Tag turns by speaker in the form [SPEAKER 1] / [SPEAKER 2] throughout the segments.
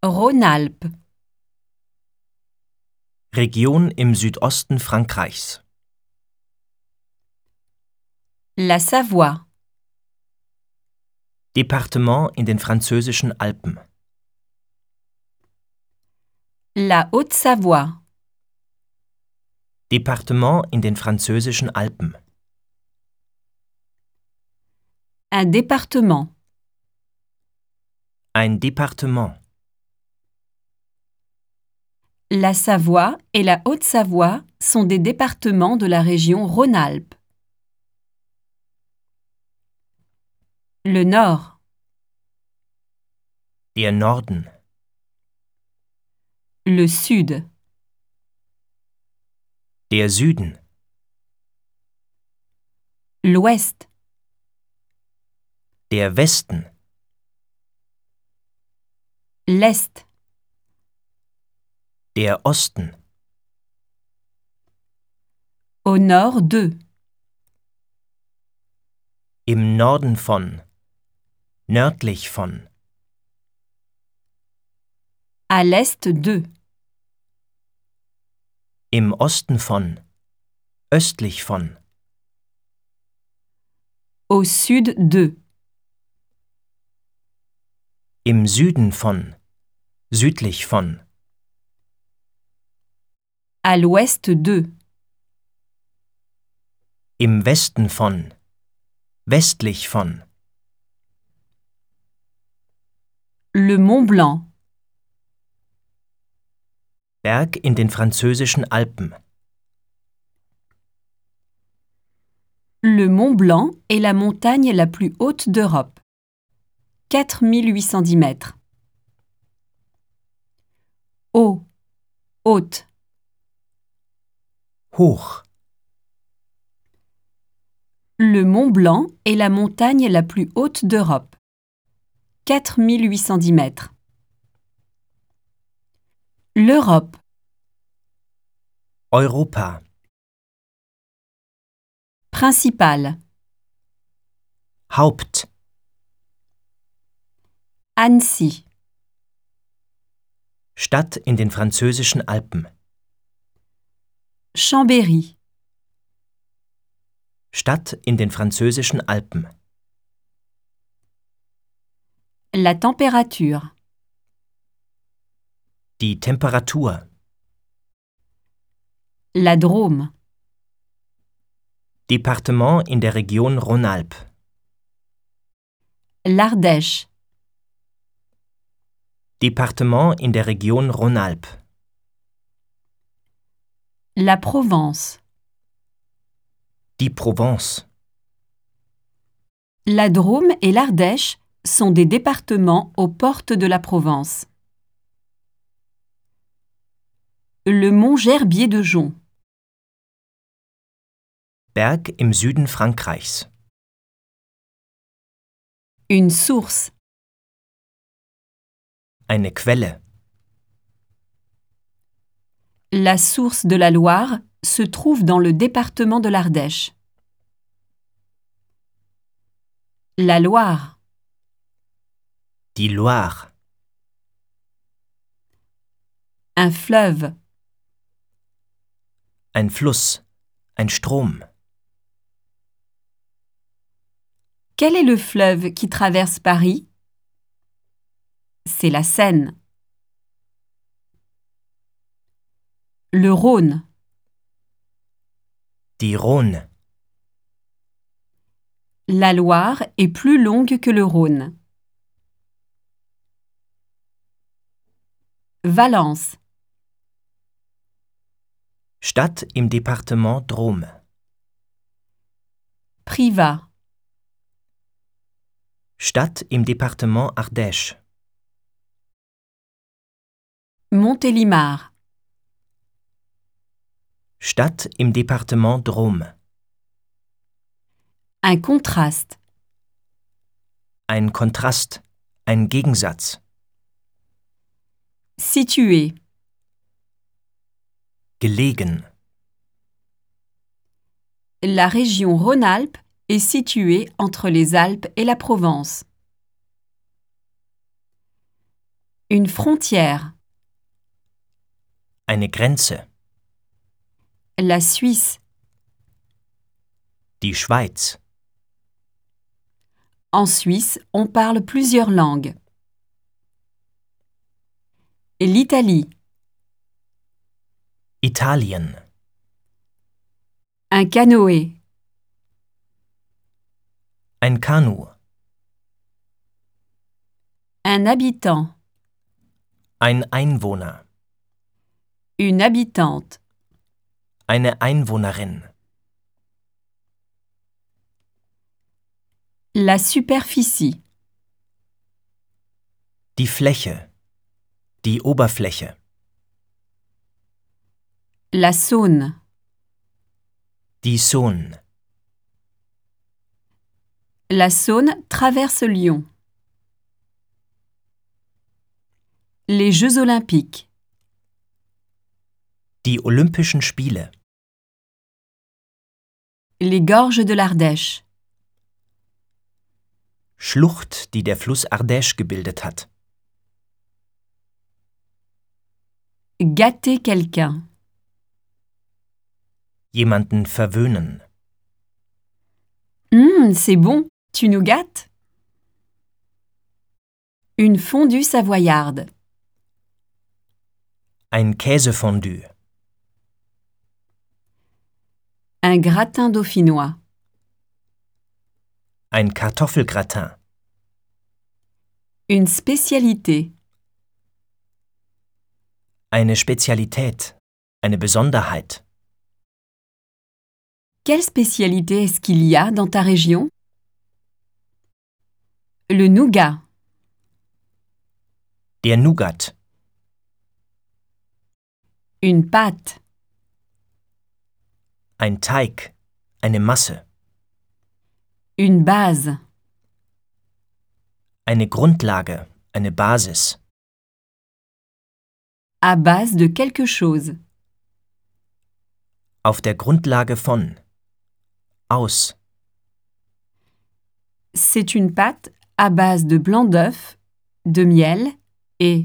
[SPEAKER 1] Rhône-Alpes.
[SPEAKER 2] Region im Südosten Frankreichs.
[SPEAKER 1] La Savoie.
[SPEAKER 2] Departement in den französischen Alpen.
[SPEAKER 1] La Haute-Savoie.
[SPEAKER 2] Departement in den französischen Alpen.
[SPEAKER 1] Un département.
[SPEAKER 2] Ein Departement.
[SPEAKER 1] La Savoie et la Haute-Savoie sont des départements de la région Rhône-Alpes. Le Nord.
[SPEAKER 2] Der Norden.
[SPEAKER 1] Le Sud.
[SPEAKER 2] Der Süden.
[SPEAKER 1] L'Ouest.
[SPEAKER 2] Der Westen.
[SPEAKER 1] L'Est.
[SPEAKER 2] Der Osten.
[SPEAKER 1] Au nord de.
[SPEAKER 2] Im Norden von. Nördlich von.
[SPEAKER 1] À l'est de.
[SPEAKER 2] Im Osten von. Östlich von.
[SPEAKER 1] Au sud de.
[SPEAKER 2] Im Süden von. Südlich von.
[SPEAKER 1] À l'ouest de.
[SPEAKER 2] Im Westen von. Westlich von.
[SPEAKER 1] Le Mont Blanc.
[SPEAKER 2] Berg in den französischen Alpen.
[SPEAKER 1] Le Mont Blanc est la montagne la plus haute d'Europe. 4810 mètres. Haut. Haute.
[SPEAKER 2] Hoch.
[SPEAKER 1] Le Mont Blanc est la montagne la plus haute d'Europe. 4810 mètres. L'Europe.
[SPEAKER 2] Europa.
[SPEAKER 1] Principale.
[SPEAKER 2] Haupt.
[SPEAKER 1] Annecy.
[SPEAKER 2] Stadt in den französischen Alpen.
[SPEAKER 1] Chambéry.
[SPEAKER 2] Stadt in den französischen Alpen.
[SPEAKER 1] La température.
[SPEAKER 2] Die Temperatur.
[SPEAKER 1] La Drôme.
[SPEAKER 2] Departement in der Region Rhône-Alpes.
[SPEAKER 1] L'Ardèche.
[SPEAKER 2] Departement in der Region Rhône-Alpes.
[SPEAKER 1] La Provence.
[SPEAKER 2] Die Provence.
[SPEAKER 1] La Drôme et l'Ardèche sont des départements aux portes de la Provence. Le mont Gerbier de Jonc.
[SPEAKER 2] Berg im Süden Frankreichs.
[SPEAKER 1] Une source.
[SPEAKER 2] Eine Quelle.
[SPEAKER 1] La source de la Loire se trouve dans le département de l'Ardèche. La Loire.
[SPEAKER 2] Die Loire.
[SPEAKER 1] Un fleuve.
[SPEAKER 2] Ein Fluss. Ein Strom.
[SPEAKER 1] Quel est le fleuve qui traverse Paris? C'est la Seine. Le Rhône.
[SPEAKER 2] Die Rhône.
[SPEAKER 1] La Loire est plus longue que le Rhône. Valence.
[SPEAKER 2] Stadt im Departement Drôme.
[SPEAKER 1] Privas.
[SPEAKER 2] Stadt im Departement Ardèche.
[SPEAKER 1] Montélimar.
[SPEAKER 2] Stadt im Departement Drôme.
[SPEAKER 1] Un contraste.
[SPEAKER 2] Ein Kontrast. Ein Gegensatz.
[SPEAKER 1] Situé.
[SPEAKER 2] Gelegen.
[SPEAKER 1] La région Rhône-Alpes est située entre les Alpes et la Provence. Une frontière.
[SPEAKER 2] Eine Grenze.
[SPEAKER 1] La Suisse.
[SPEAKER 2] Die Schweiz.
[SPEAKER 1] En Suisse, on parle plusieurs langues. L'Italie.
[SPEAKER 2] Italien.
[SPEAKER 1] Un canoë.
[SPEAKER 2] Ein Kanu.
[SPEAKER 1] Un habitant.
[SPEAKER 2] Ein Einwohner.
[SPEAKER 1] Une habitante.
[SPEAKER 2] Eine Einwohnerin.
[SPEAKER 1] La superficie.
[SPEAKER 2] Die Fläche. Die Oberfläche.
[SPEAKER 1] La Saône.
[SPEAKER 2] Die Saône.
[SPEAKER 1] La Saône traverse Lyon. Les Jeux olympiques.
[SPEAKER 2] Die Olympischen Spiele.
[SPEAKER 1] Les gorges de l'Ardèche.
[SPEAKER 2] Schlucht, die der Fluss Ardèche gebildet hat.
[SPEAKER 1] Gâter quelqu'un.
[SPEAKER 2] Jemanden verwöhnen.
[SPEAKER 1] C'est bon, tu nous gâtes? Une fondue savoyarde.
[SPEAKER 2] Ein Käsefondue.
[SPEAKER 1] Un gratin dauphinois.
[SPEAKER 2] Ein Kartoffelgratin.
[SPEAKER 1] Une spécialité.
[SPEAKER 2] Eine Spezialität. Eine Besonderheit.
[SPEAKER 1] Quelle spécialité est-ce qu'il y a dans ta région? Le nougat.
[SPEAKER 2] Der Nougat.
[SPEAKER 1] Une pâte.
[SPEAKER 2] Ein Teig. Eine Masse.
[SPEAKER 1] Une base.
[SPEAKER 2] Eine Grundlage. Eine Basis.
[SPEAKER 1] À base de quelque chose.
[SPEAKER 2] Auf der Grundlage von. Aus.
[SPEAKER 1] C'est une pâte à base de blanc d'œuf, de miel et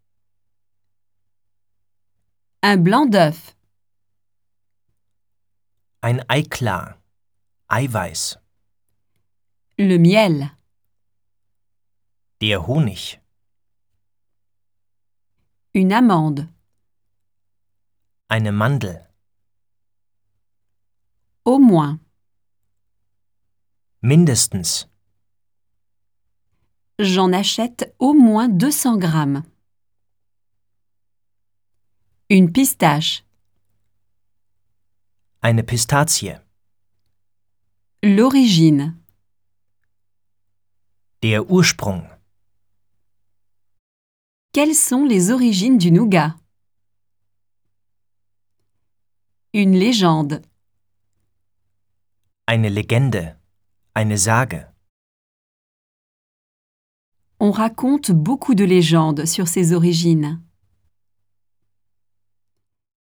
[SPEAKER 1] un blanc d'œuf.
[SPEAKER 2] Ein Eiklar. Eiweiß.
[SPEAKER 1] Le miel.
[SPEAKER 2] Der Honig.
[SPEAKER 1] Une amande.
[SPEAKER 2] Eine Mandel.
[SPEAKER 1] Au moins.
[SPEAKER 2] Mindestens.
[SPEAKER 1] J'en achète au moins 200 grammes. Une pistache.
[SPEAKER 2] Eine Pistazie.
[SPEAKER 1] L'origine.
[SPEAKER 2] Der Ursprung.
[SPEAKER 1] Quelles sont les origines du nougat? Une légende.
[SPEAKER 2] Eine Legende. Eine Sage.
[SPEAKER 1] On raconte beaucoup de légendes sur ses origines.